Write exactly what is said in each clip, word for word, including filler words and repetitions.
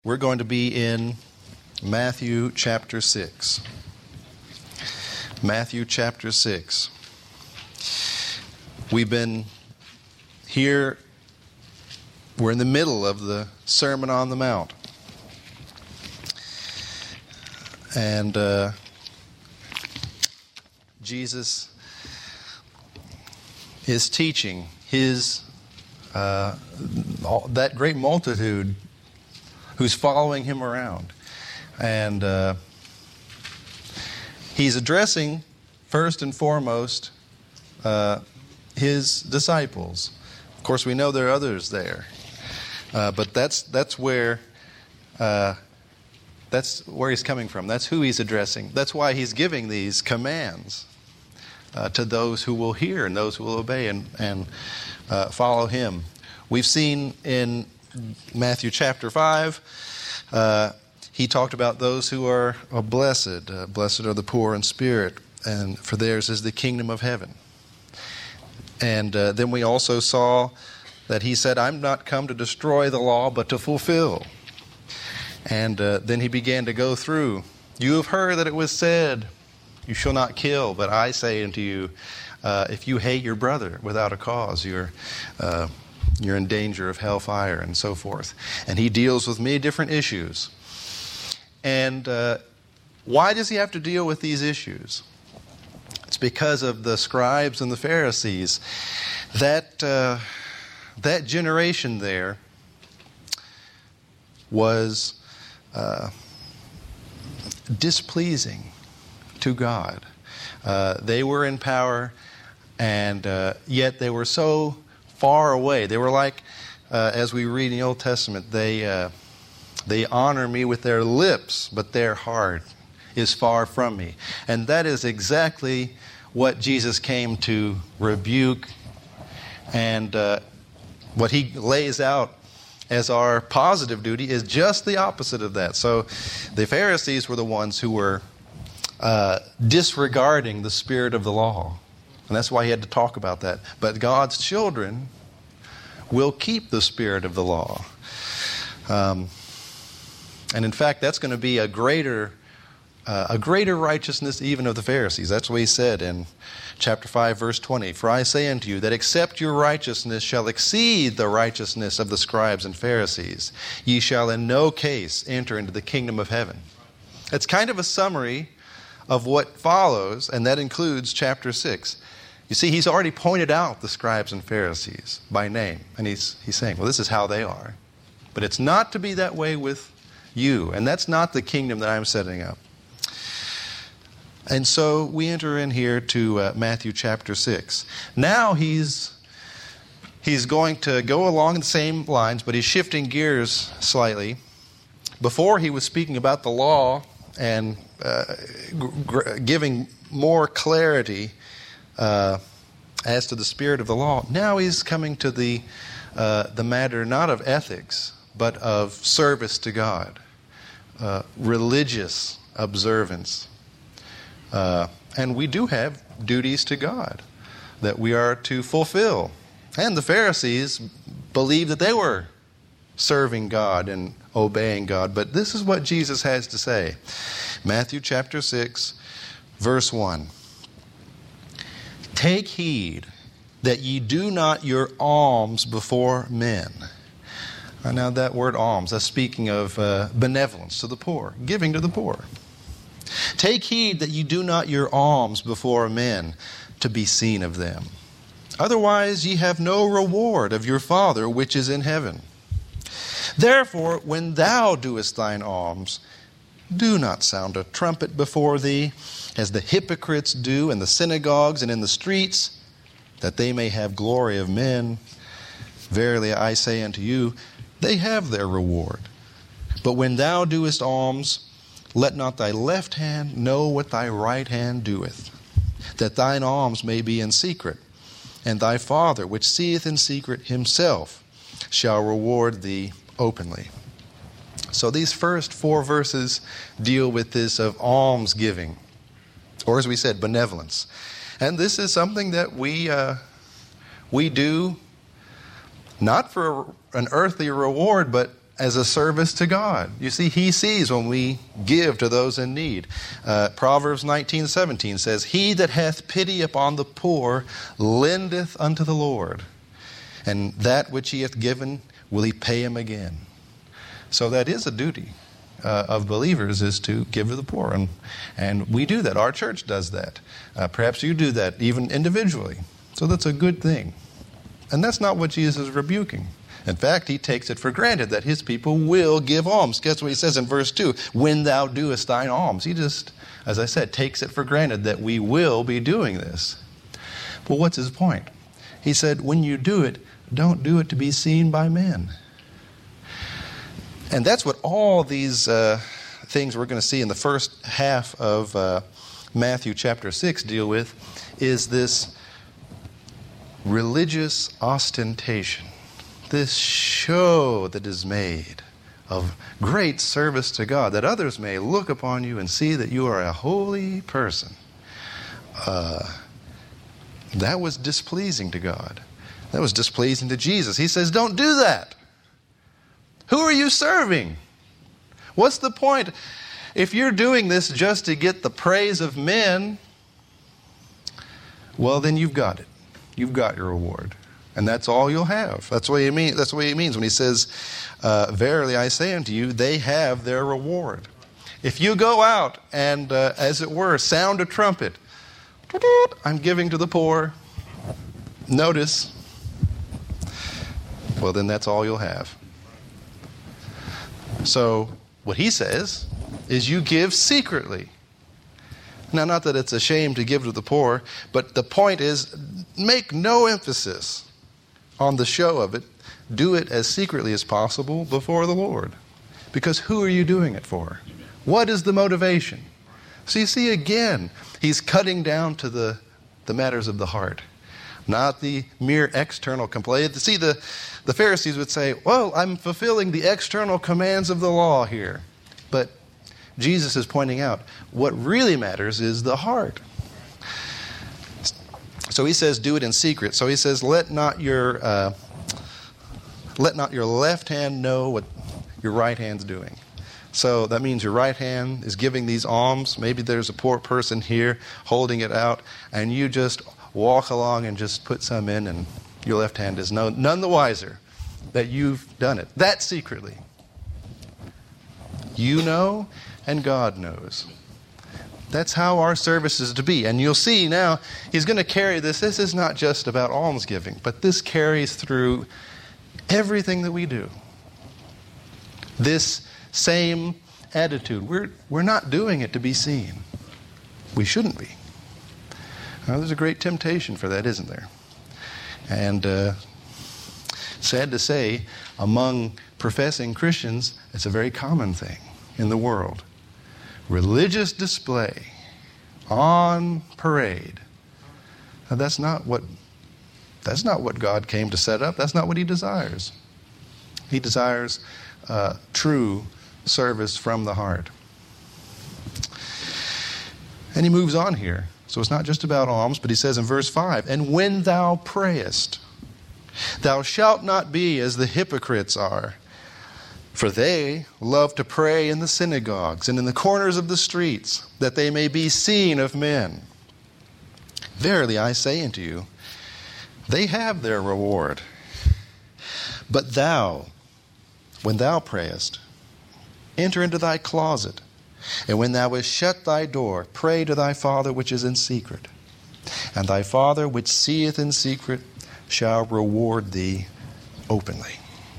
We're going to be in Matthew chapter six. Matthew chapter six. We've been here, we're in the middle of the Sermon on the Mount. And uh, Jesus is teaching his, uh, all, that great multitude who's following him around. And uh, he's addressing, first and foremost, uh, his disciples. Of course, we know there are others there. Uh, but that's that's where uh, that's where he's coming from. That's who he's addressing. That's why he's giving these commands uh, to those who will hear and those who will obey and, and uh, follow him. We've seen in Matthew chapter five, uh, he talked about those who are, are blessed. Uh, blessed are the poor in spirit, and for theirs is the kingdom of heaven. And uh, then we also saw that he said, I'm not come to destroy the law, but to fulfill. And uh, then he began to go through, you have heard that it was said, you shall not kill, but I say unto you, uh, if you hate your brother without a cause, you're uh, you're in danger of hellfire, and so forth. And he deals with many different issues. And uh, why does he have to deal with these issues? It's because of the scribes and the Pharisees. That, uh, that generation there was uh, displeasing to God. Uh, they were in power, and uh, yet they were so far away. They were like, uh, as we read in the Old Testament, they uh, they honor me with their lips, but their heart is far from me. And that is exactly what Jesus came to rebuke, and uh, what he lays out as our positive duty is just the opposite of that. So the Pharisees were the ones who were uh, disregarding the spirit of the law. And that's why he had to talk about that. But God's children will keep the spirit of the law. Um, and in fact, that's going to be a greater uh, a greater righteousness even of the Pharisees. That's what he said in chapter five, verse twenty. For I say unto you that except your righteousness shall exceed the righteousness of the scribes and Pharisees, ye shall in no case enter into the kingdom of heaven. It's kind of a summary of what follows, and that includes chapter six. You see, he's already pointed out the scribes and Pharisees by name. And he's he's saying, well, this is how they are. But it's not to be that way with you. And that's not the kingdom that I'm setting up. And so we enter in here to uh, Matthew chapter six. Now he's he's going to go along the same lines, but he's shifting gears slightly. Before he was speaking about the law and uh, gr- giving more clarity Uh, as to the spirit of the law. Now he's coming to the uh, the matter not of ethics, but of service to God, uh, religious observance. Uh, and we do have duties to God that we are to fulfill. And the Pharisees believed that they were serving God and obeying God. But this is what Jesus has to say. Matthew chapter six, verse one. Take heed that ye do not your alms before men. Now that word alms, that's speaking of uh, benevolence to the poor, giving to the poor. Take heed that ye do not your alms before men to be seen of them. Otherwise ye have no reward of your Father which is in heaven. Therefore, when thou doest thine alms, do not sound a trumpet before thee, as the hypocrites do in the synagogues and in the streets, that they may have glory of men. Verily I say unto you, they have their reward. But when thou doest alms, let not thy left hand know what thy right hand doeth, that thine alms may be in secret, and thy Father which seeth in secret himself shall reward thee openly. So these first four verses deal with this of almsgiving, or as we said, benevolence. And this is something that we uh, we do not for an earthly reward, but as a service to God. You see, he sees when we give to those in need. Uh, Proverbs nineteen seventeen says, "He that hath pity upon the poor lendeth unto the Lord, and that which he hath given will he pay him again." So that is a duty uh, of believers, is to give to the poor. And, and we do that. Our church does that. Uh, perhaps you do that even individually. So that's a good thing. And that's not what Jesus is rebuking. In fact, he takes it for granted that his people will give alms. Guess what he says in verse two? "When thou doest thine alms." He just, as I said, takes it for granted that we will be doing this. Well, what's his point? He said, when you do it, don't do it to be seen by men. And that's what all these uh, things we're going to see in the first half of uh, Matthew chapter six deal with, is this religious ostentation, this show that is made of great service to God, that others may look upon you and see that you are a holy person. Uh, that was displeasing to God. That was displeasing to Jesus. He says, don't do that. Who are you serving? What's the point? If you're doing this just to get the praise of men, well, then you've got it. You've got your reward. And that's all you'll have. That's what he mean, that's what he means when he says, uh, verily I say unto you, they have their reward. If you go out and, uh, as it were, sound a trumpet, I'm giving to the poor, notice, well, then that's all you'll have. So what he says is you give secretly. Now, not that it's a shame to give to the poor, but the point is, make no emphasis on the show of it. Do it as secretly as possible before the Lord. Because who are you doing it for? What is the motivation? So you see, again, he's cutting down to the, the matters of the heart, not the mere external complaint. See, the, the Pharisees would say, well, I'm fulfilling the external commands of the law here. But Jesus is pointing out what really matters is the heart. So he says, do it in secret. So he says, let not your uh, let not your left hand know what your right hand's doing. So that means your right hand is giving these alms. Maybe there's a poor person here holding it out, and you just walk along and just put some in, and your left hand is no, none the wiser that you've done it. That secretly. You know, and God knows. That's how our service is to be. And you'll see now, he's going to carry this. This is not just about almsgiving, but this carries through everything that we do. This same attitude. We're, we're not doing it to be seen. We shouldn't be. Now, there's a great temptation for that, isn't there? And uh, sad to say, among professing Christians, it's a very common thing in the world. Religious display on parade. Now, that's not what that's not what God came to set up. That's not what he desires. He desires uh, true service from the heart. And he moves on here. So it's not just about alms, but he says in verse five, and when thou prayest, thou shalt not be as the hypocrites are, for they love to pray in the synagogues and in the corners of the streets, that they may be seen of men. Verily I say unto you, they have their reward. But thou, when thou prayest, enter into thy closet, and when thou hast shut thy door, pray to thy Father which is in secret. And thy Father which seeth in secret shall reward thee openly.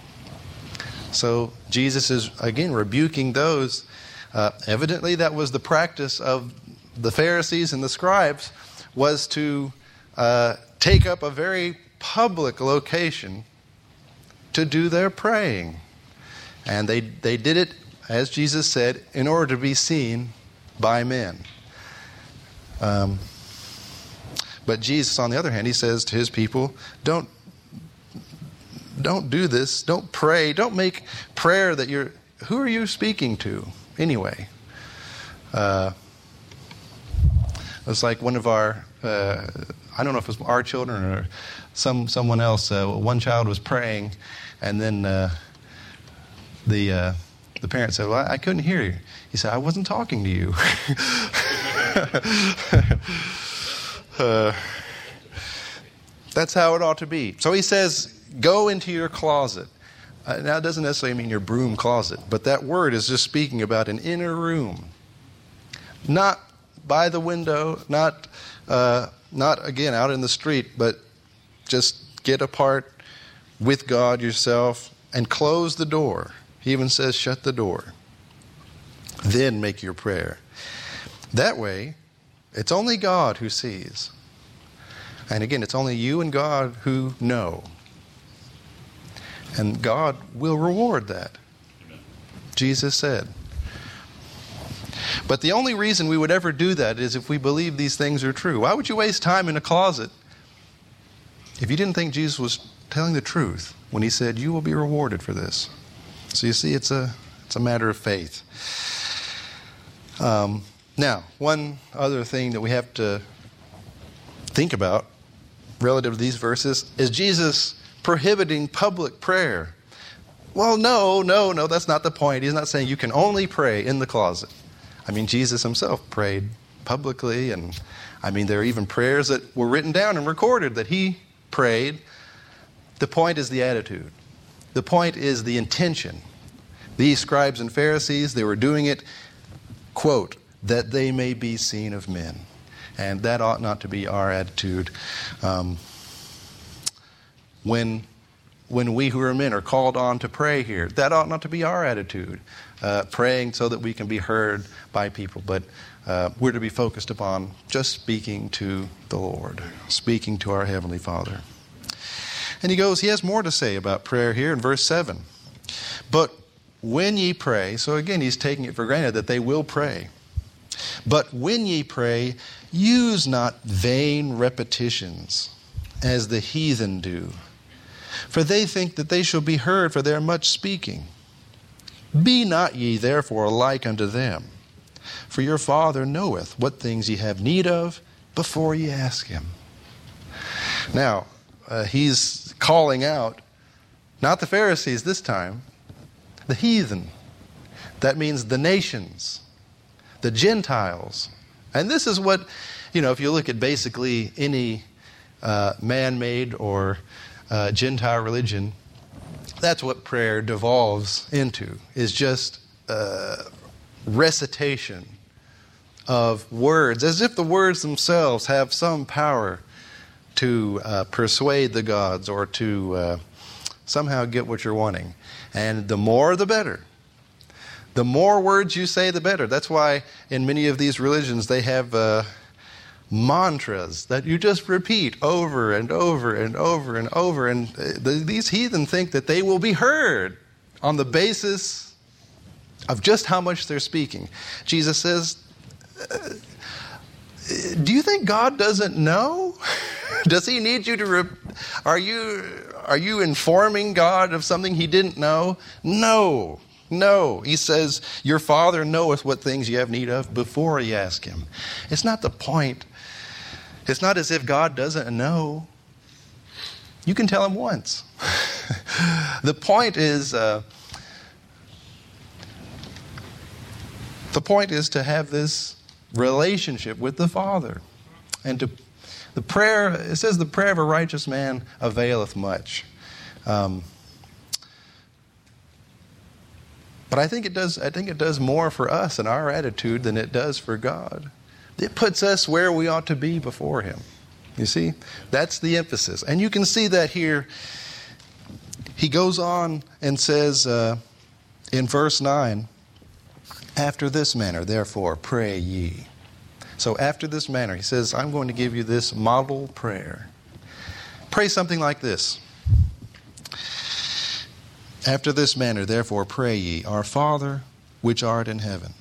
So Jesus is, again, rebuking those. Uh, evidently, that was the practice of the Pharisees and the scribes, was to uh, take up a very public location to do their praying. And they, they did it, as Jesus said, in order to be seen by men. Um, but Jesus, on the other hand, he says to his people, don't Don't do this. Don't pray. Don't make prayer that you're... Who are you speaking to anyway? Uh, it's like one of our... Uh, I don't know if it was our children or some someone else. Uh, one child was praying, and then uh, the uh, the parent said, well, I, I couldn't hear you. He said, I wasn't talking to you. uh, that's how it ought to be. So he says, go into your closet. Uh, now, it doesn't necessarily mean your broom closet, but that word is just speaking about an inner room. Not by the window, not, uh, not again, out in the street, but just get apart with God yourself and close the door. He even says, shut the door. Then make your prayer. That way, it's only God who sees. And again, it's only you and God who know. And God will reward that. Amen. Jesus said. But the only reason we would ever do that is if we believe these things are true. Why would you waste time in a closet if you didn't think Jesus was telling the truth when he said, you will be rewarded for this? So you see, it's a it's a matter of faith. Um, now, one other thing that we have to think about relative to these verses is Jesus prohibiting public prayer. Well, no, no, no, that's not the point. He's not saying you can only pray in the closet. I mean, Jesus himself prayed publicly, and I mean, there are even prayers that were written down and recorded that he prayed. The point is the attitude. The point is the intention. These scribes and Pharisees, they were doing it, quote, that they may be seen of men. And that ought not to be our attitude. Um, when, when we who are men are called on to pray here, that ought not to be our attitude. Uh, praying so that we can be heard by people. But uh, we're to be focused upon just speaking to the Lord, speaking to our Heavenly Father. And he goes, he has more to say about prayer here in verse seven. But when ye pray, so again he's taking it for granted that they will pray. But when ye pray, use not vain repetitions, as the heathen do. For they think that they shall be heard for their much speaking. Be not ye therefore like unto them, for your Father knoweth what things ye have need of before ye ask him. Now, uh, he's calling out, not the Pharisees this time, the heathen. That means the nations, the Gentiles. And this is what, you know, if you look at basically any uh, man-made or uh, Gentile religion, that's what prayer devolves into, is just uh, recitation of words, as if the words themselves have some power to uh, persuade the gods or to uh, somehow get what you're wanting. And the more, the better. The more words you say, the better. That's why in many of these religions they have uh, mantras that you just repeat over and over and over and over. And the, these heathen think that they will be heard on the basis of just how much they're speaking. Jesus says, uh, do you think God doesn't know? Does he need you to... Re- are you are you informing God of something he didn't know? No. No. He says, your Father knoweth what things you have need of before you ask him. It's not the point. It's not as if God doesn't know. You can tell him once. The point is, uh, the point is to have this relationship with the Father. And to the prayer, it says the prayer of a righteous man availeth much. Um, but I think it does, I think it does more for us and our attitude than it does for God. It puts us where we ought to be before him. You see? That's the emphasis. And you can see that here. He goes on and says uh, in verse nine, after this manner, therefore, pray ye. So after this manner, he says, I'm going to give you this model prayer. Pray something like this. After this manner, therefore, pray ye, our Father, which art in heaven.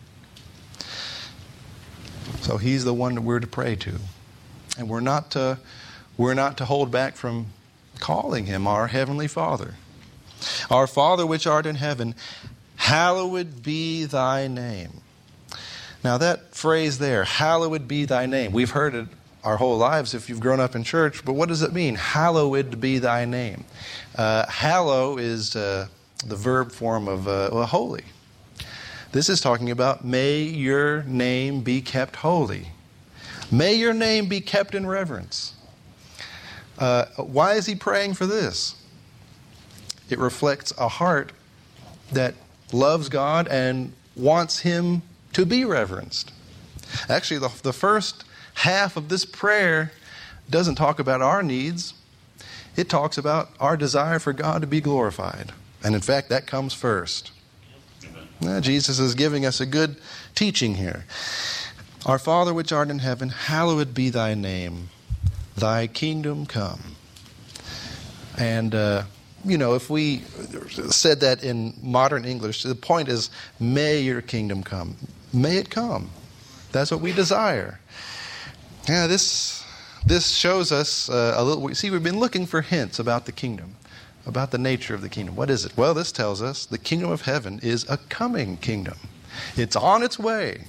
So he's the one that we're to pray to. And we're not to, we're not to hold back from calling him our Heavenly Father. Our Father which art in heaven, hallowed be thy name. Now that phrase there, hallowed be thy name, we've heard it our whole lives if you've grown up in church, but what does it mean? Hallowed be thy name. Uh, hallow is uh, the verb form of uh, well, holy. This is talking about may your name be kept holy. May your name be kept in reverence. Uh, why is he praying for this? It reflects a heart that loves God and wants Him to be reverenced. Actually, the, the first half of this prayer doesn't talk about our needs. It talks about our desire for God to be glorified. And in fact, that comes first. Now, Jesus is giving us a good teaching here. Our Father which art in heaven, hallowed be thy name. Thy kingdom come. And, uh, you know, if we said that in modern English, the point is, may your kingdom come. May it come. That's what we desire. Yeah, this this shows us uh, a little. See, we've been looking for hints about the kingdom, about the nature of the kingdom. What is it? Well, this tells us the kingdom of heaven is a coming kingdom. It's on its way.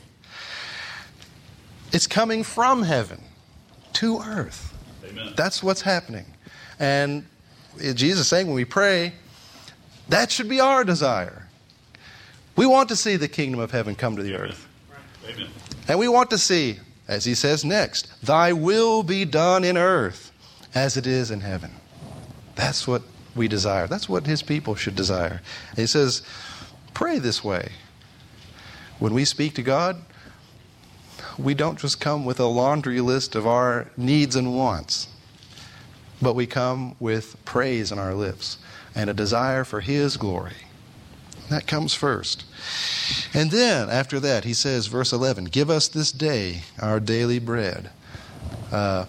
It's coming from heaven to earth. Amen. That's what's happening. And Jesus is saying when we pray, that should be our desire. We want to see the kingdom of heaven come to the Amen. earth. Amen. And we want to see, as he says next, thy will be done in earth as it is in heaven. That's what we desire. That's what his people should desire. And he says, pray this way. When we speak to God, we don't just come with a laundry list of our needs and wants, but we come with praise on our lips and a desire for his glory. That comes first. And then, after that, he says, verse eleven, give us this day our daily bread. Uh,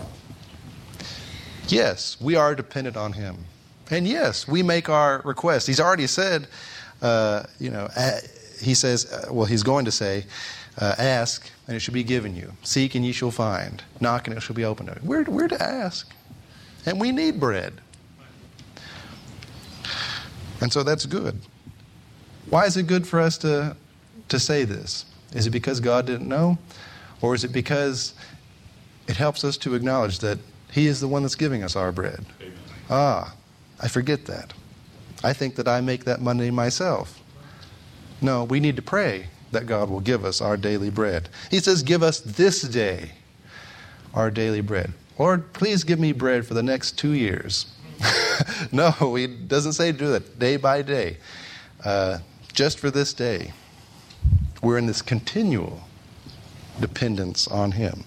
yes, we are dependent on him. And yes, we make our requests. He's already said, uh, you know, uh, he says, uh, well, he's going to say, uh, ask, and it shall be given you. Seek, and ye shall find. Knock, and it shall be opened. We're, we're to ask. And we need bread. And so that's good. Why is it good for us to, to say this? Is it because God didn't know? Or is it because it helps us to acknowledge that he is the one that's giving us our bread? Amen. Ah, I forget that. I think that I make that money myself. No, we need to pray that God will give us our daily bread. He says, give us this day our daily bread. Lord, please give me bread for the next two years. No, he doesn't say do that day by day. Uh, just for this day. We're in this continual dependence on him.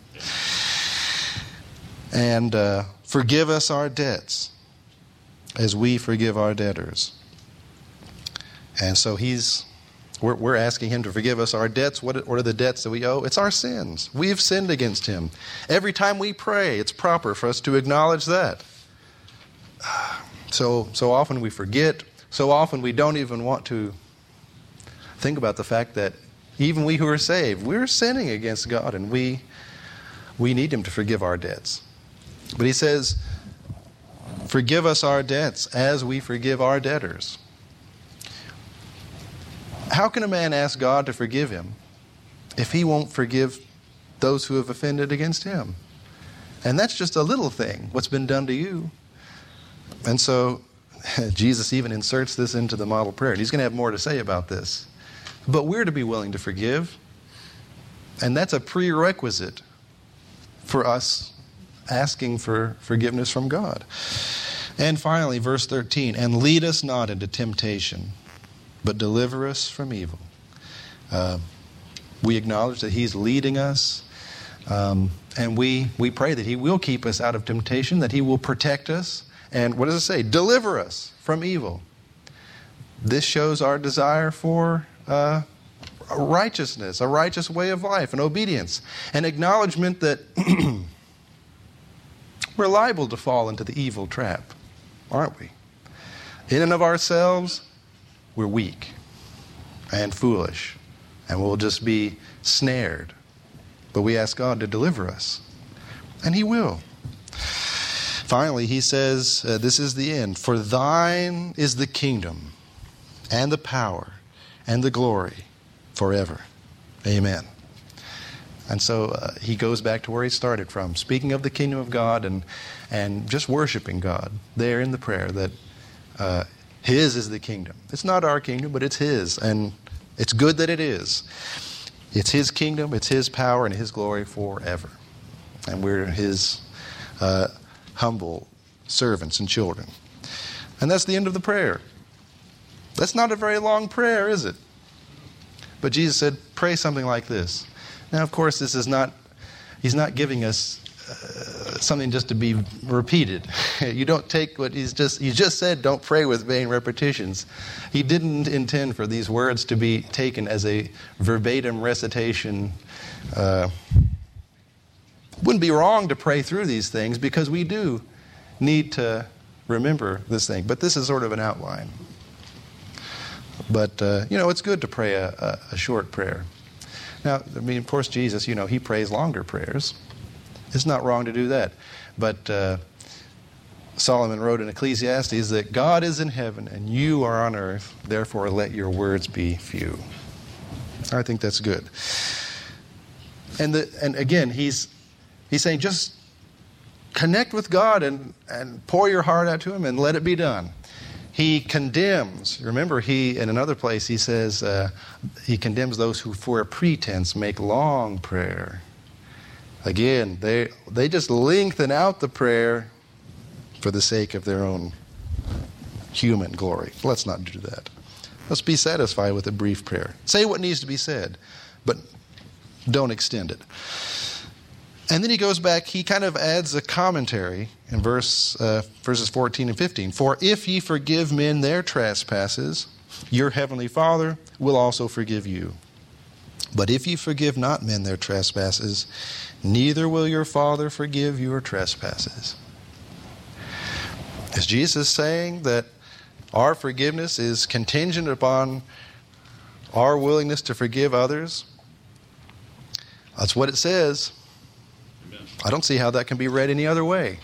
And uh, forgive us our debts as we forgive our debtors. And so he's we're, we're asking him to forgive us our debts. What, what are the debts that we owe? It's our sins. We've sinned against him. Every time we pray, it's proper for us to acknowledge that. So, so often we forget. So often we don't even want to think about the fact that even we who are saved, we're sinning against God, and we we need him to forgive our debts. But he says, forgive us our debts as we forgive our debtors. How can a man ask God to forgive him if he won't forgive those who have offended against him? And that's just a little thing, what's been done to you. And so Jesus even inserts this into the model prayer. And he's going to have more to say about this. But we're to be willing to forgive. And that's a prerequisite for us asking for forgiveness from God. And finally, verse thirteen, and lead us not into temptation, but deliver us from evil. Uh, we acknowledge that he's leading us. Um, and we, we pray that he will keep us out of temptation, that he will protect us. And what does it say? Deliver us from evil. This shows our desire for uh, righteousness, a righteous way of life, and obedience. An acknowledgement that we're liable to fall into the evil trap, aren't we? In and of ourselves, we're weak and foolish, and we'll just be snared. But we ask God to deliver us, and he will. Finally, he says, uh, this is the end. For thine is the kingdom and the power and the glory forever. Amen. And so uh, he goes back to where he started from, speaking of the kingdom of God and, and just worshiping God there in the prayer, that uh, His is the kingdom. It's not our kingdom, but it's His, and it's good that it is. It's His kingdom, it's His power, and His glory forever. And we're His uh, humble servants and children. And that's the end of the prayer. That's not a very long prayer, is it? But Jesus said, pray something like this. Now, of course, this is not, He's not giving us uh, something just to be repeated. You don't take what He's just, He just said, don't pray with vain repetitions. He didn't intend for these words to be taken as a verbatim recitation. Uh, wouldn't be wrong to pray through these things because we do need to remember this thing. But this is sort of an outline. But, uh, you know, it's good to pray a, a, a short prayer. Now, I mean, of course, Jesus, you know, He prays longer prayers. It's not wrong to do that. But uh, Solomon wrote in Ecclesiastes that God is in heaven and you are on earth, therefore let your words be few. I think that's good. And the, and again, he's he's saying just connect with God and, and pour your heart out to Him and let it be done. He condemns. Remember, he in another place he says uh, he condemns those who for a pretense make long prayer. Again, they they just lengthen out the prayer for the sake of their own human glory. Let's not do that. Let's be satisfied with a brief prayer. Say what needs to be said, but don't extend it. And then he goes back, he kind of adds a commentary in verse uh, verses fourteen and fifteen. For if ye forgive men their trespasses, your heavenly Father will also forgive you. But if ye forgive not men their trespasses, neither will your Father forgive your trespasses. Is Jesus saying that our forgiveness is contingent upon our willingness to forgive others? That's what it says. I don't see how that can be read any other way.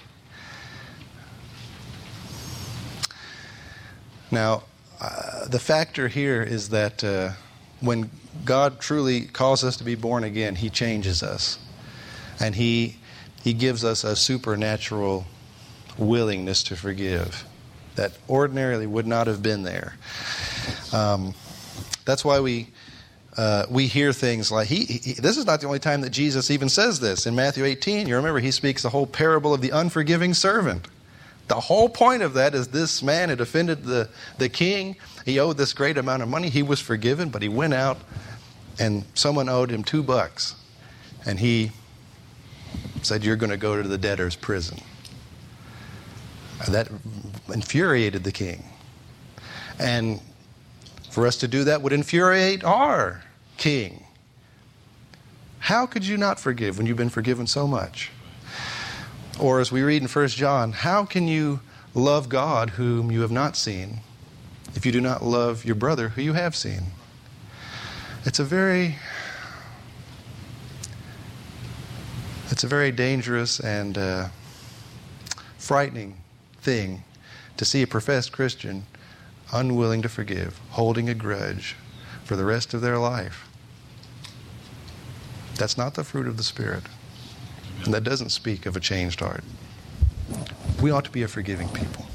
Now, uh, the factor here is that uh, when God truly calls us to be born again, He changes us. And He He gives us a supernatural willingness to forgive that ordinarily would not have been there. Um, that's why we uh, we hear things like, he, he. This is not the only time that Jesus even says this. In Matthew eighteen, you remember, He speaks the whole parable of the unforgiving servant. The whole point of that is this man had offended the, the king. He owed this great amount of money. He was forgiven, but he went out and someone owed him two bucks. And he said, you're going to go to the debtor's prison. And that infuriated the king. And for us to do that would infuriate our king. How could you not forgive when you've been forgiven so much? Or as we read in First John, how can you love God whom you have not seen if you do not love your brother who you have seen? It's a very, it's a very dangerous and uh, frightening thing to see a professed Christian unwilling to forgive, holding a grudge for the rest of their life. That's not the fruit of the Spirit. And that doesn't speak of a changed heart. We ought to be a forgiving people.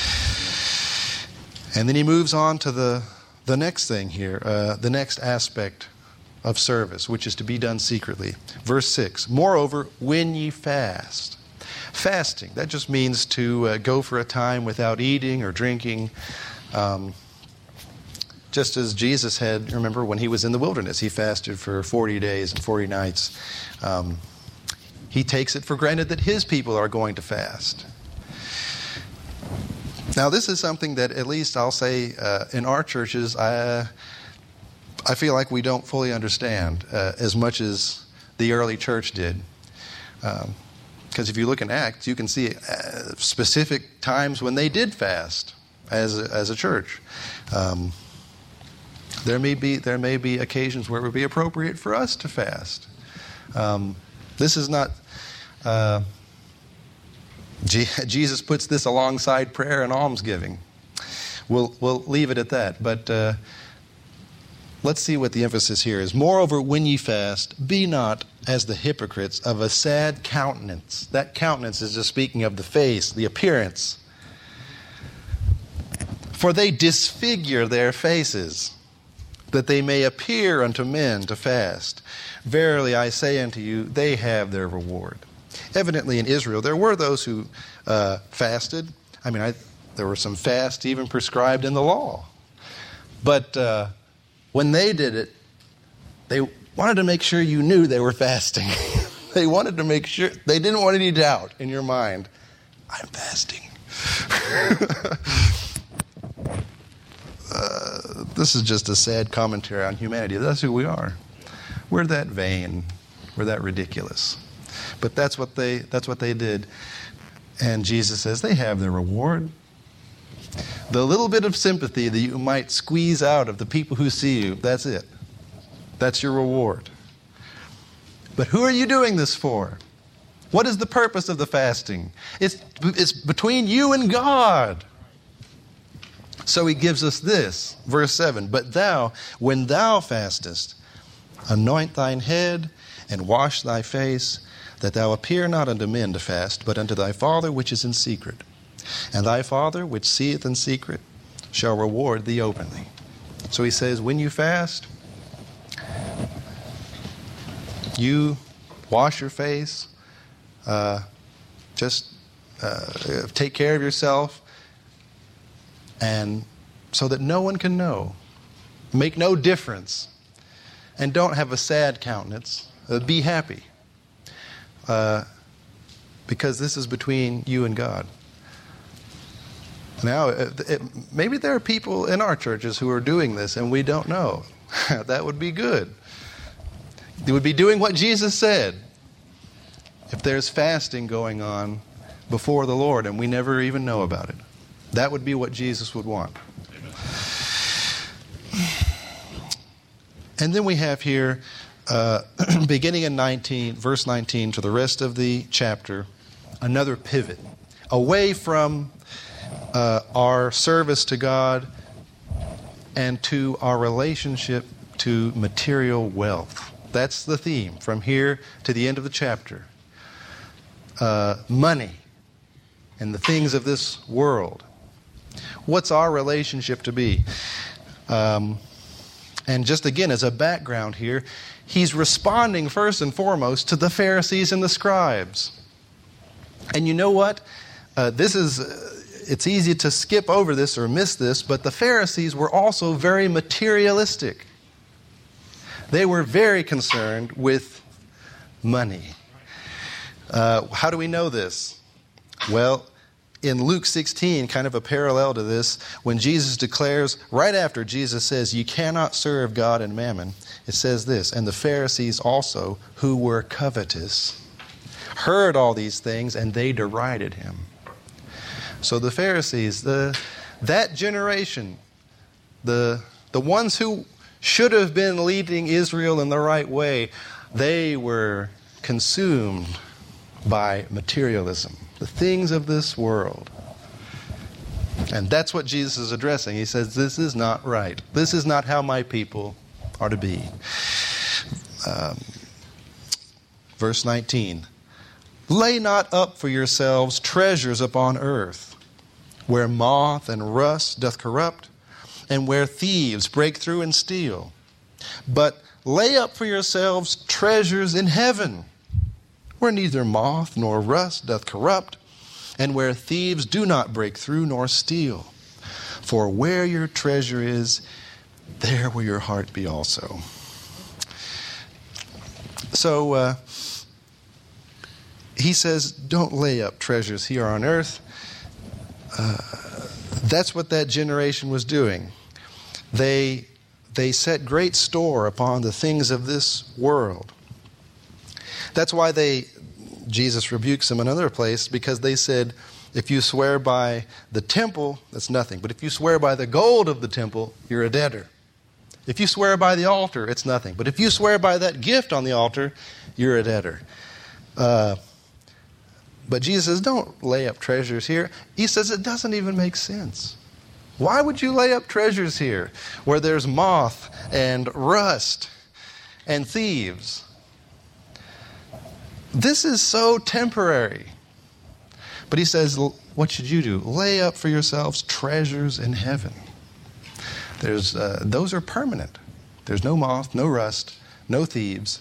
And then he moves on to the, the next thing here, uh, the next aspect of service, which is to be done secretly. Verse six, moreover, when ye fast. Fasting, that just means to uh, go for a time without eating or drinking. Um, just as Jesus had, remember, when He was in the wilderness, He fasted for forty days and forty nights. Um, He takes it for granted that His people are going to fast. Now, this is something that, at least I'll say, uh, in our churches, I, I feel like we don't fully understand uh, as much as the early church did. Because um, if you look in Acts, you can see uh, specific times when they did fast as a, as a church. Um, there may be there may be occasions where it would be appropriate for us to fast. Um, this is not. Uh, Jesus puts this alongside prayer and almsgiving. We'll we'll leave it at that. But uh, let's see what the emphasis here is. Moreover, when ye fast, be not as the hypocrites of a sad countenance. That countenance is just speaking of the face, the appearance. For they disfigure their faces, that they may appear unto men to fast. Verily I say unto you, they have their reward. Evidently in Israel there were those who uh, fasted. I mean, I, there were some fasts even prescribed in the law. But uh, when they did it, they wanted to make sure you knew they were fasting. They wanted to make sure, they didn't want any doubt in your mind. I'm fasting. uh, this is just a sad commentary on humanity. That's who we are. We're that vain. We're that ridiculous. But that's what they that's what they did. And Jesus says they have their reward. The little bit of sympathy that you might squeeze out of the people who see you, that's it. That's your reward. But who are you doing this for? What is the purpose of the fasting? It's, it's between you and God. So he gives us this, verse seven. But thou, when thou fastest, anoint thine head and wash thy face, that thou appear not unto men to fast, but unto thy Father which is in secret. And thy Father which seeth in secret shall reward thee openly. So he says, when you fast, you wash your face, uh, just uh, take care of yourself, and so that no one can know. Make no difference. And don't have a sad countenance. Uh, be happy. Uh, because this is between you and God. Now, it, it, maybe there are people in our churches who are doing this and we don't know. That would be good. They would be doing what Jesus said. If there's fasting going on before the Lord and we never even know about it, that would be what Jesus would want. And then we have here, uh, beginning in nineteen, verse nineteen to the rest of the chapter, another pivot away from uh, our service to God and to our relationship to material wealth. That's the theme from here to the end of the chapter. Uh, money and the things of this world. What's our relationship to be? Um, and just again, as a background here, he's responding first and foremost to the Pharisees and the scribes. And you know what? Uh, this is, uh, it's easy to skip over this or miss this, but the Pharisees were also very materialistic. They were very concerned with money. Uh, how do we know this? Well, in Luke sixteen, kind of a parallel to this, when Jesus declares, right after Jesus says, you cannot serve God and mammon, it says this, and the Pharisees also, who were covetous, heard all these things, and they derided him. So the Pharisees, the that generation, the the ones who should have been leading Israel in the right way, they were consumed by materialism, the things of this world. And that's what Jesus is addressing. He says, this is not right. This is not how my people are to be. Um, verse nineteen, lay not up for yourselves treasures upon earth, where moth and rust doth corrupt, and where thieves break through and steal. But lay up for yourselves treasures in heaven, where neither moth nor rust doth corrupt, and where thieves do not break through nor steal. For where your treasure is, there will your heart be also. So uh, he says, don't lay up treasures here on earth. Uh, that's what that generation was doing. They, they set great store upon the things of this world. That's why they, Jesus rebukes them in another place, because they said, if you swear by the temple, that's nothing. But if you swear by the gold of the temple, you're a debtor. If you swear by the altar, it's nothing. But if you swear by that gift on the altar, you're a debtor. Uh, but Jesus says, don't lay up treasures here. He says it doesn't even make sense. Why would you lay up treasures here where there's moth and rust and thieves? This is so temporary. But he says, what should you do? Lay up for yourselves treasures in heaven. There's, uh, those are permanent. There's no moth, no rust, no thieves.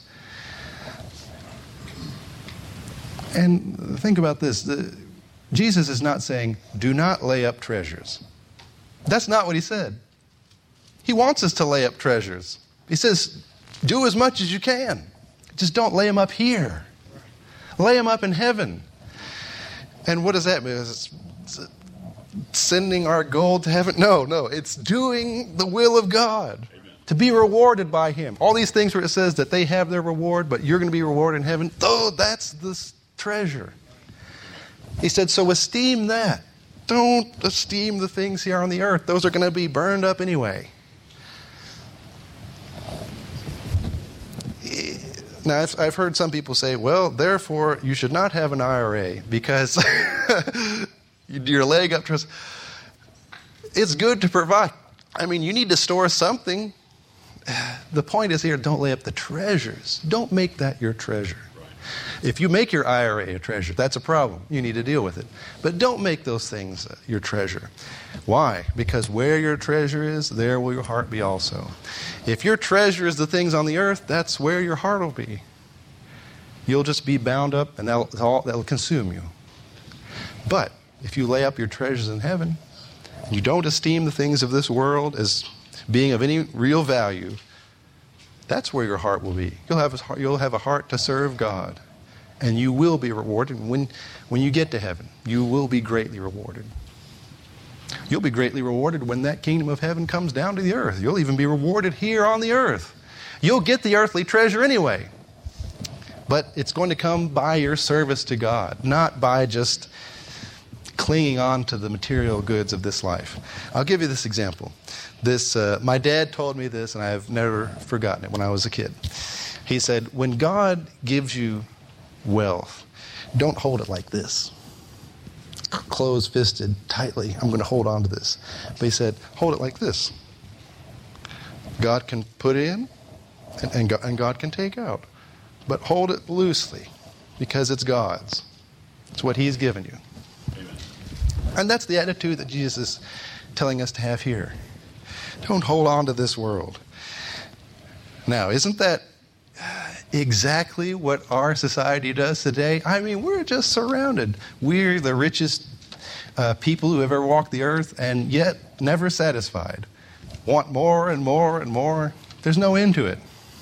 And think about this. The, Jesus is not saying, do not lay up treasures. That's not what he said. He wants us to lay up treasures. He says, do as much as you can. Just don't lay them up here. Lay them up in heaven. And what does that mean? It's sending our gold to heaven? No, no. It's doing the will of God. Amen. To be rewarded by him. All these things where it says that they have their reward, but you're going to be rewarded in heaven. Oh, that's the treasure. He said, so esteem that. Don't esteem the things here on the earth. Those are going to be burned up anyway. Now, I've, I've heard some people say, well, therefore, you should not have an I R A because you're laying up trust. It's good to provide. I mean, you need to store something. The point is here, don't lay up the treasures. Don't make that your treasure. If you make your I R A a treasure, that's a problem. You need to deal with it. But don't make those things your treasure. Why? Because where your treasure is, there will your heart be also. If your treasure is the things on the earth, that's where your heart will be. You'll just be bound up and that'll, that'll consume you. But if you lay up your treasures in heaven, you don't esteem the things of this world as being of any real value, that's where your heart will be. You'll have a, you'll have a heart to serve God. And you will be rewarded. When, when you get to heaven, you will be greatly rewarded. You'll be greatly rewarded when that kingdom of heaven comes down to the earth. You'll even be rewarded here on the earth. You'll get the earthly treasure anyway. But it's going to come by your service to God, not by just clinging on to the material goods of this life. I'll give you this example. This, uh, my dad told me this, and I've never forgotten it when I was a kid. He said, when God gives you wealth, don't hold it like this. Closed-fisted, tightly, I'm going to hold on to this. But he said, hold it like this. God can put in, and, and, God, and God can take out. But hold it loosely, because it's God's. It's what he's given you. Amen. And that's the attitude that Jesus is telling us to have here. Don't hold on to this world. Now, isn't that exactly what our society does today? I mean, we're just surrounded. We're the richest uh, people who have ever walked the earth, and yet never satisfied. Want more and more and more. There's no end to it.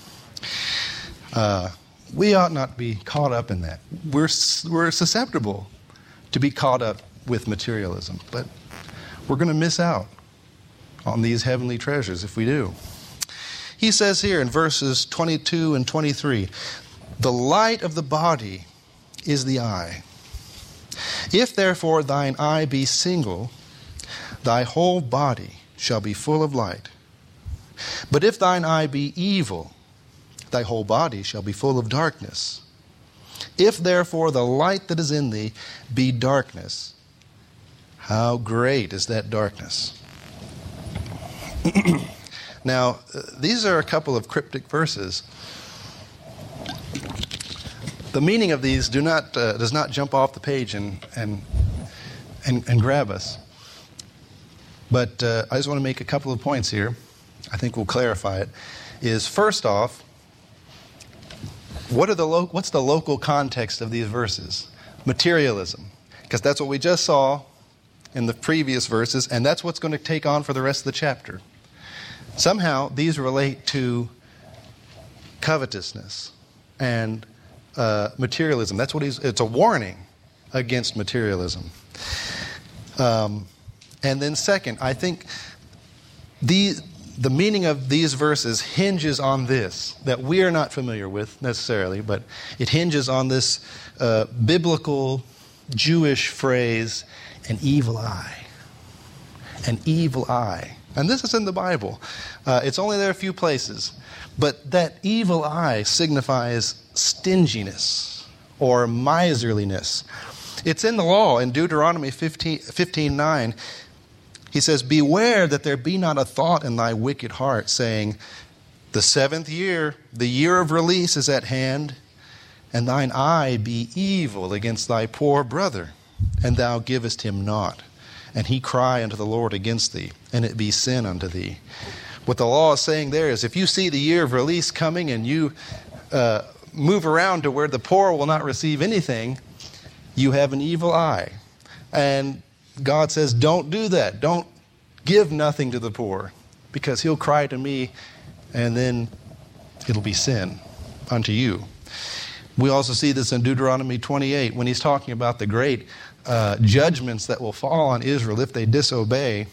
Uh, we ought not be caught up in that. We're we're susceptible to be caught up with materialism, but we're going to miss out on these heavenly treasures if we do. He says here in verses twenty-two and twenty-three, the light of the body is the eye. If therefore thine eye be single, thy whole body shall be full of light. But if thine eye be evil, thy whole body shall be full of darkness. If therefore the light that is in thee be darkness, how great is that darkness? Now, uh, these are a couple of cryptic verses. The meaning of these do not uh, does not jump off the page and and and, and grab us. But uh, I just want to make a couple of points here. I think we'll clarify it. Is first off, what are the lo- what's the local context of these verses? Materialism, because that's what we just saw in the previous verses, and that's what's going to take on for the rest of the chapter. Somehow, these relate to covetousness and uh, materialism. That's what he's. It's a warning against materialism. Um, and then, second, I think the the meaning of these verses hinges on this that we are not familiar with necessarily, but it hinges on this uh, biblical Jewish phrase, "an evil eye." An evil eye. And this is in the Bible. Uh, it's only there a few places. But that evil eye signifies stinginess or miserliness. It's in the law in Deuteronomy fifteen nine. He says, beware that there be not a thought in thy wicked heart, saying, the seventh year, the year of release is at hand, and thine eye be evil against thy poor brother. and thou givest him not. And he cry unto the Lord against thee, and it be sin unto thee. What the law is saying there is, if you see the year of release coming and you uh, move around to where the poor will not receive anything, you have an evil eye. And God says, don't do that. Don't give nothing to the poor, because he'll cry to me, and then it'll be sin unto you. We also see this in Deuteronomy twenty-eight, when he's talking about the great uh, judgments that will fall on Israel if they disobey.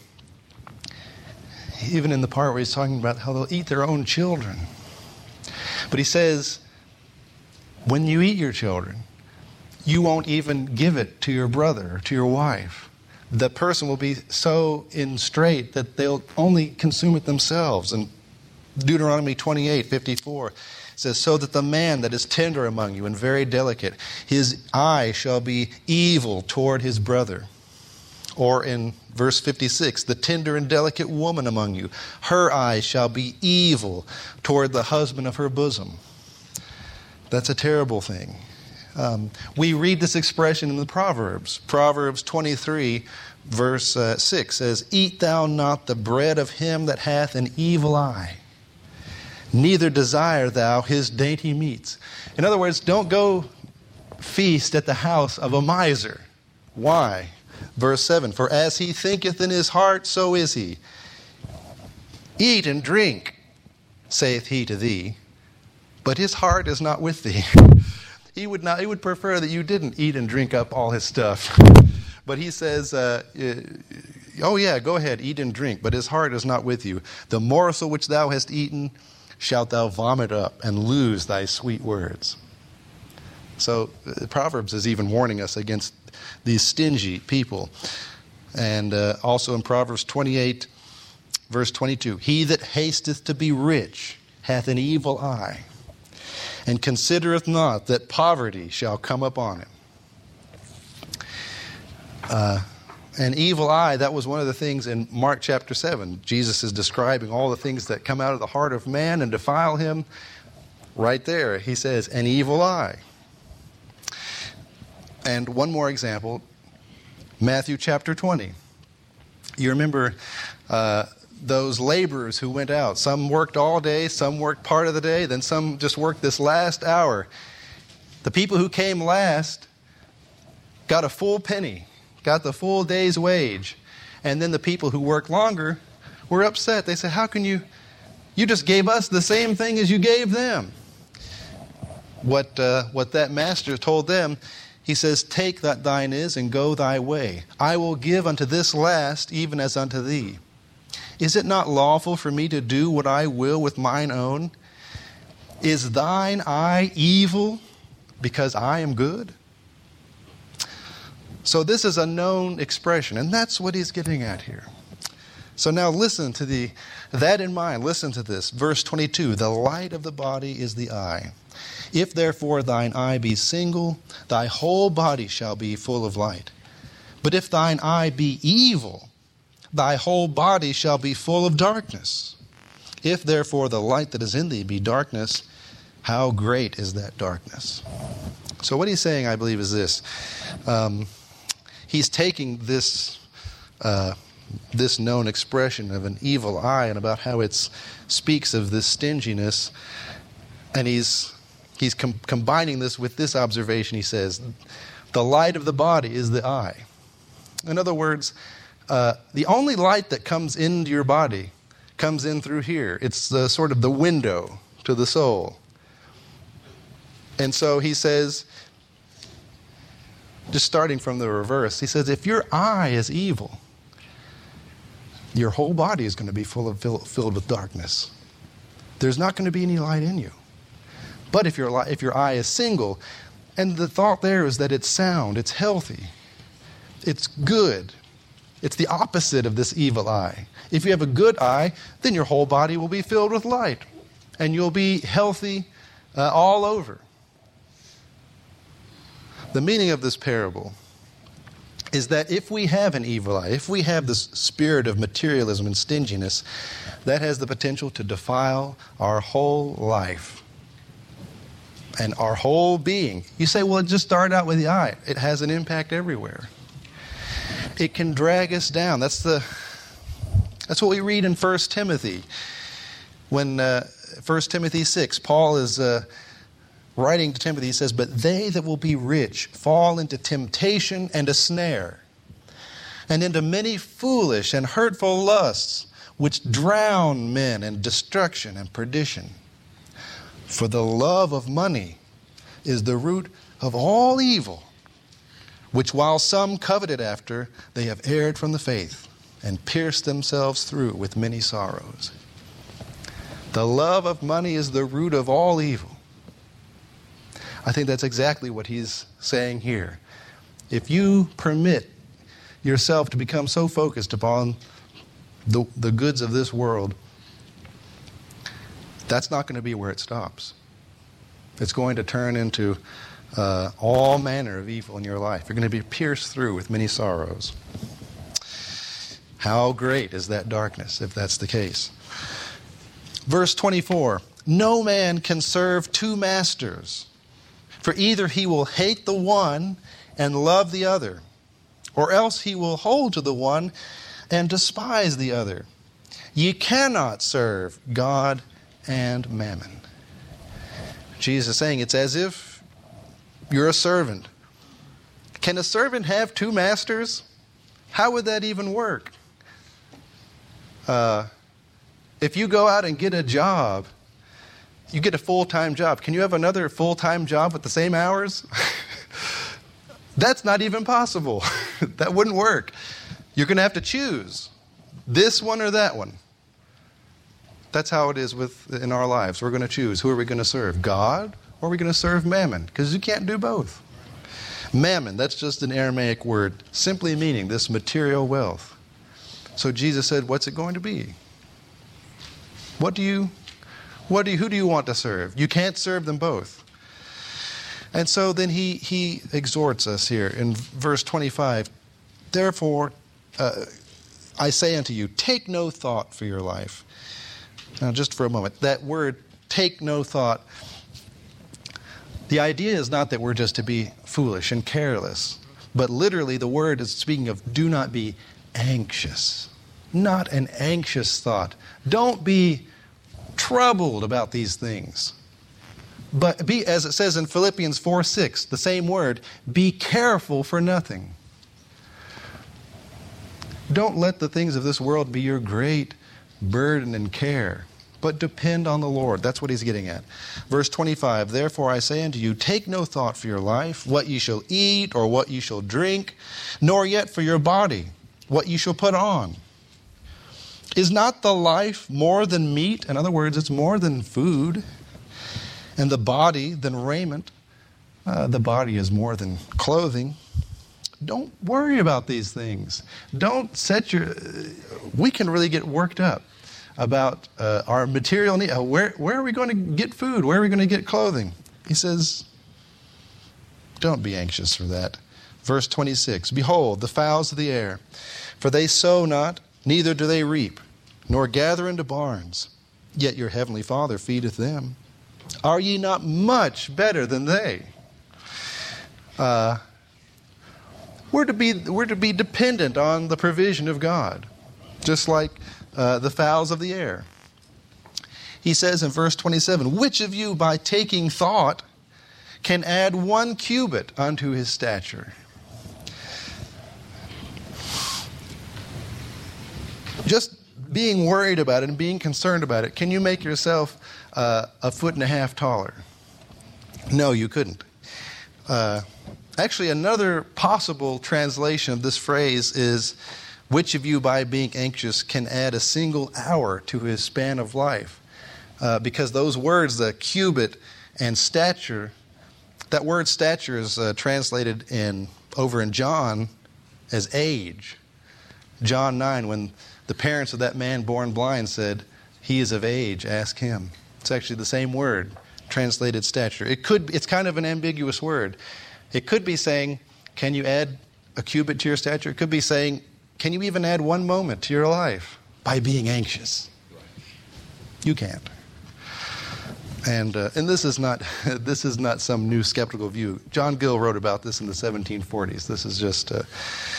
Even in the part where he's talking about how they'll eat their own children. But he says, when you eat your children, you won't even give it to your brother or to your wife. The person will be so in strait that they'll only consume it themselves. And Deuteronomy twenty-eight fifty-four says, so that the man that is tender among you and very delicate, his eye shall be evil toward his brother. Or in verse fifty-six, the tender and delicate woman among you, her eyes shall be evil toward the husband of her bosom. That's a terrible thing. Um, we read this expression in the Proverbs. Proverbs twenty-three, verse uh, six says, eat thou not the bread of him that hath an evil eye, neither desire thou his dainty meats. In other words, don't go feast at the house of a miser. Why? Verse seven, for as he thinketh in his heart, so is he. Eat and drink, saith he to thee, but his heart is not with thee. He would not. He would prefer that you didn't eat and drink up all his stuff. But he says, uh, oh yeah, go ahead, eat and drink, but his heart is not with you. The morsel which thou hast eaten shalt thou vomit up and lose thy sweet words. So uh, Proverbs is even warning us against these stingy people. And uh, also in Proverbs twenty-eight, verse twenty-two, he that hasteth to be rich hath an evil eye, and considereth not that poverty shall come upon him. Uh, an evil eye, that was one of the things in Mark chapter seven. Jesus is describing all the things that come out of the heart of man and defile him. Right there, he says, an evil eye. And one more example, Matthew chapter twenty. You remember uh, those laborers who went out. Some worked all day, some worked part of the day, then some just worked this last hour. The people who came last got a full penny, got the full day's wage. And then the people who worked longer were upset. They said, how can you, you just gave us the same thing as you gave them. What, uh, what that master told them, he says, take that thine is and go thy way. I will give unto this last even as unto thee. Is it not lawful for me to do what I will with mine own? Is thine eye evil because I am good? So this is a known expression, and that's what he's getting at here. So now listen to the, that in mind, listen to this. Verse twenty-two, the light of the body is the eye. If therefore thine eye be single, thy whole body shall be full of light. But if thine eye be evil, thy whole body shall be full of darkness. If therefore the light that is in thee be darkness, how great is that darkness? So what he's saying, I believe, is this. Um, he's taking this uh, this known expression of an evil eye and about how it speaks of this stinginess, and he's he's com- combining this with this observation. He says, the light of the body is the eye. In other words, uh, the only light that comes into your body comes in through here. It's the sort of the window to the soul. And so he says, just starting from the reverse, he says, if your eye is evil, your whole body is going to be full of fill, filled with darkness. There's not going to be any light in you. But if your if your eye is single, and the thought there is that it's sound, it's healthy, it's good. It's the opposite of this evil eye. If you have a good eye, then your whole body will be filled with light, and you'll be healthy uh, all over. The meaning of this parable is that if we have an evil eye, if we have this spirit of materialism and stinginess, that has the potential to defile our whole life and our whole being. You say, well, it just started out with the eye. It has an impact everywhere. It can drag us down. That's the that's what we read in First Timothy. When uh, First Timothy six, Paul is uh, writing to Timothy, he says, "But they that will be rich fall into temptation and a snare, and into many foolish and hurtful lusts, which drown men in destruction and perdition. For the love of money is the root of all evil, which while some coveted after, they have erred from the faith and pierced themselves through with many sorrows." The love of money is the root of all evil. I think that's exactly what he's saying here. If you permit yourself to become so focused upon the, the goods of this world, that's not going to be where it stops. It's going to turn into uh, all manner of evil in your life. You're going to be pierced through with many sorrows. How great is that darkness, if that's the case? Verse twenty-four, "No man can serve two masters, for either he will hate the one and love the other, or else he will hold to the one and despise the other. Ye cannot serve God and mammon." Jesus is saying it's as if you're a servant. Can a servant have two masters? How would that even work? Uh, if you go out and get a job, you get a full-time job. Can you have another full-time job with the same hours? That's not even possible. That wouldn't work. You're going to have to choose this one or that one. That's how it is with in our lives. We're going to choose. Who are we going to serve? God, or are we going to serve mammon? Because you can't do both. Mammon, that's just an Aramaic word, simply meaning this material wealth. So Jesus said, what's it going to be? What do you, what do you, who do you want to serve? You can't serve them both. And so then he, he exhorts us here in verse twenty-five, "Therefore, uh, I say unto you, take no thought for your life." Now, just for a moment, that word, take no thought, the idea is not that we're just to be foolish and careless, but literally the word is speaking of do not be anxious. Not an anxious thought. Don't be troubled about these things. But be, as it says in Philippians four six, the same word, be careful for nothing. Don't let the things of this world be your great burden and care, but depend on the Lord. That's what he's getting at. Verse twenty-five, "Therefore I say unto you, take no thought for your life, what ye shall eat or what ye shall drink, nor yet for your body, what ye shall put on. Is not the life more than meat?" In other words, it's more than food. "And the body than raiment?" Uh, the body is more than clothing. Don't worry about these things. Don't set your... We can really get worked up about uh, our material need. Uh, where, where are we going to get food? Where are we going to get clothing? He says, don't be anxious for that. Verse twenty-six, "Behold, the fowls of the air, for they sow not, neither do they reap, nor gather into barns, yet your heavenly Father feedeth them. Are ye not much better than they?" Uh, we're to be we're to be dependent on the provision of God, just like uh, the fowls of the air. He says in verse twenty-seven, "Which of you by taking thought can add one cubit unto his stature?" Just being worried about it and being concerned about it, can you make yourself uh, a foot and a half taller? No, you couldn't. Uh, actually, another possible translation of this phrase is, "Which of you by being anxious can add a single hour to his span of life?" Uh, because those words, the cubit and stature, that word stature is uh, translated in over in John as age. John nine, when the parents of that man born blind said, "He is of age, ask him." It's actually the same word, translated stature. It could, it's kind of an ambiguous word. It could be saying, can you add a cubit to your stature? It could be saying, can you even add one moment to your life by being anxious? You can't. And uh, and this is not this is not some new skeptical view. John Gill wrote about this in the seventeen forties. This is just uh,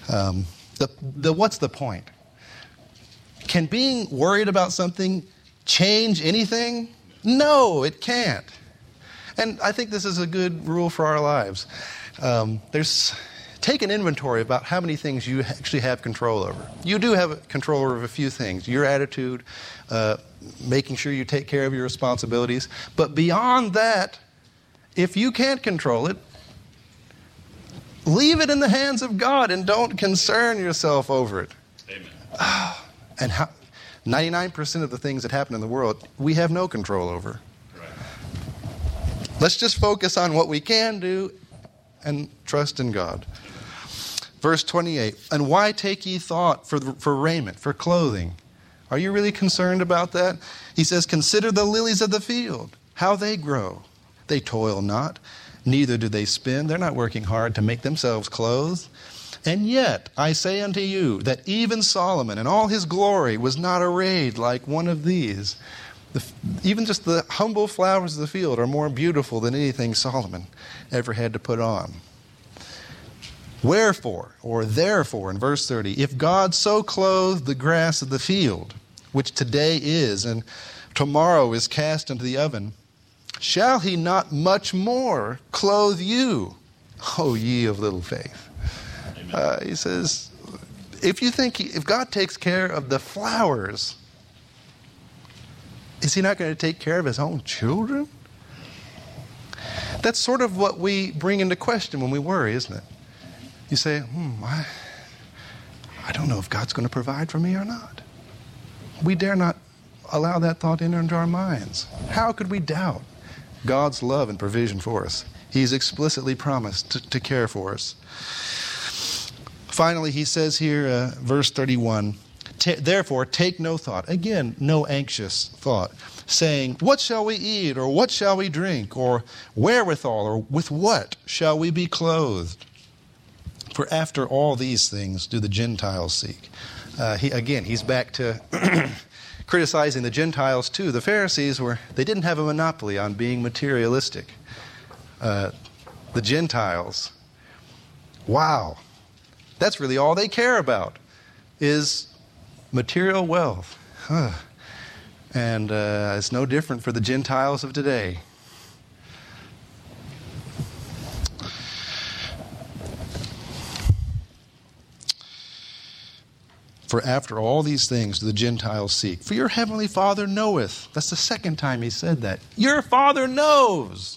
Um, the, the, what's the point? Can being worried about something change anything? No, it can't. And I think this is a good rule for our lives. Um, there's take an inventory about how many things you actually have control over. You do have control over a few things. Your attitude, uh, making sure you take care of your responsibilities. But beyond that, if you can't control it, leave it in the hands of God and don't concern yourself over it. Amen. Oh, and how, ninety-nine percent of the things that happen in the world, we have no control over. Right. Let's just focus on what we can do and trust in God. Verse twenty-eight, and why take ye thought for, for raiment, for clothing? Are you really concerned about that? He says, consider the lilies of the field, how they grow. They toil not, neither do they spin. They're not working hard to make themselves clothes. And yet, I say unto you, that even Solomon in all his glory was not arrayed like one of these. The, even just the humble flowers of the field are more beautiful than anything Solomon ever had to put on. Wherefore, or therefore, in verse thirty, if God so clothed the grass of the field, which today is, and tomorrow is cast into the oven, shall he not much more clothe you, O ye of little faith? Uh, he says, if you think, he, if God takes care of the flowers, is he not going to take care of his own children? That's sort of what we bring into question when we worry, isn't it? You say, hmm, I, I don't know if God's going to provide for me or not. We dare not allow that thought enter into our minds. How could we doubt God's love and provision for us? He's explicitly promised to, to care for us. Finally, he says here, uh, verse thirty-one, therefore take no thought. Again, no anxious thought, saying, what shall we eat, or what shall we drink, or wherewithal, or with what shall we be clothed? For after all these things do the Gentiles seek. Uh, he, again, he's back to criticizing the Gentiles too. The Pharisees were, they didn't have a monopoly on being materialistic. Uh, the Gentiles, wow, that's really all they care about is material wealth. Huh. And uh, it's no different for the Gentiles of today. For after all these things do the Gentiles seek. For your heavenly Father knoweth. That's the second time he said that. Your Father knows.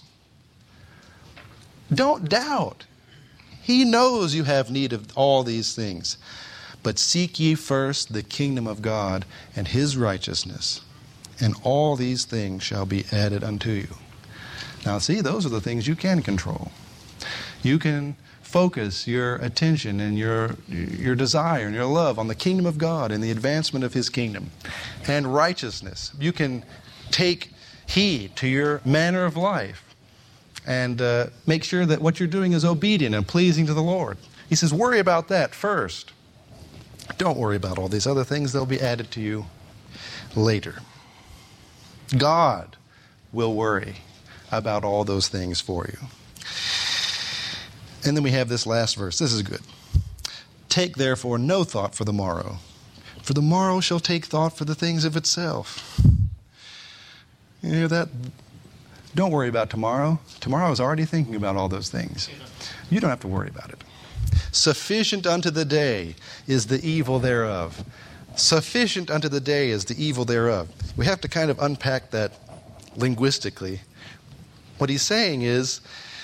Don't doubt. He knows you have need of all these things. But seek ye first the kingdom of God and his righteousness, and all these things shall be added unto you. Now see, those are the things you can control. You can focus your attention and your your desire and your love on the kingdom of God and the advancement of his kingdom and righteousness. You can take heed to your manner of life and uh, make sure that what you're doing is obedient and pleasing to the Lord. He says, worry about that first. Don't worry about all these other things. They'll be added to you later. God will worry about all those things for you. And then we have this last verse. This is good. Take therefore no thought for the morrow, for the morrow shall take thought for the things of itself. You hear that? Don't worry about tomorrow. Tomorrow is already thinking about all those things. You don't have to worry about it. Sufficient unto the day is the evil thereof. Sufficient unto the day is the evil thereof. We have to kind of unpack that linguistically. What he's saying is,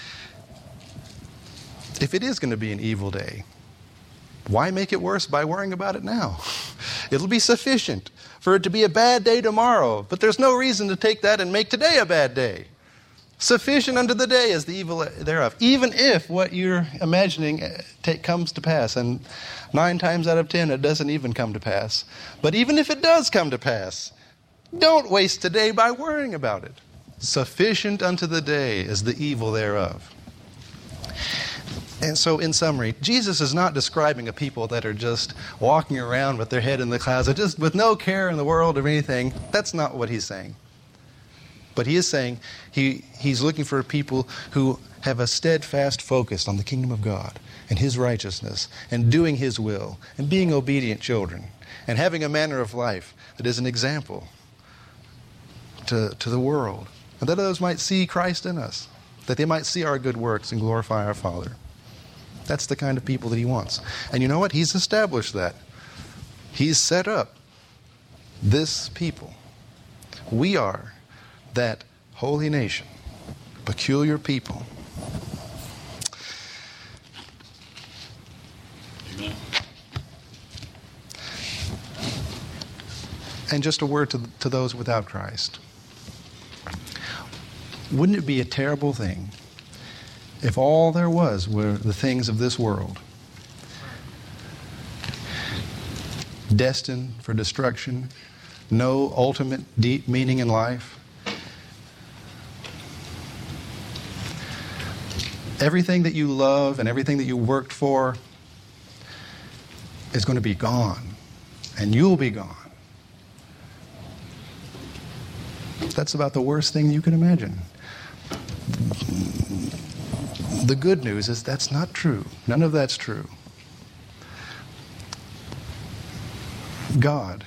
if it is going to be an evil day, why make it worse by worrying about it now? It'll be sufficient for it to be a bad day tomorrow, but there's no reason to take that and make today a bad day. Sufficient unto the day is the evil thereof, even if what you're imagining take, comes to pass, and nine times out of ten it doesn't even come to pass. But even if it does come to pass, don't waste today by worrying about it. Sufficient unto the day is the evil thereof. And so, in summary, Jesus is not describing a people that are just walking around with their head in the clouds, just with no care in the world of anything. That's not what he's saying. But he is saying he, he's looking for people who have a steadfast focus on the kingdom of God and His righteousness and doing His will and being obedient children and having a manner of life that is an example to, to the world, and that others might see Christ in us, that they might see our good works and glorify our Father. That's the kind of people that He wants. And you know what? He's established that. He's set up this people. We are that holy nation, peculiar people. Amen. And just a word to, to those without Christ. Wouldn't it be a terrible thing if all there was were the things of this world, destined for destruction, no ultimate deep meaning in life? Everything that you love and everything that you worked for is going to be gone, and you'll be gone. That's about the worst thing you can imagine. The good news is that's not true. None of that's true. God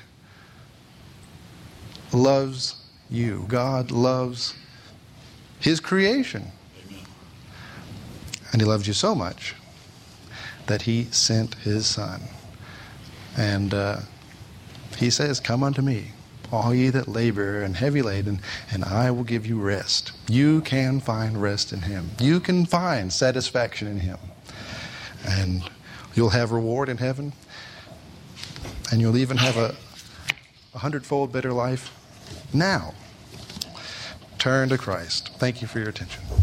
loves you. God loves His creation. Amen. And He loves you so much that He sent His Son. And uh, He says, "Come unto me, all ye that labor and heavy laden, and I will give you rest." You can find rest in Him. You can find satisfaction in Him. And you'll have reward in heaven. And you'll even have a, a hundredfold better life now. Turn to Christ. Thank you for your attention.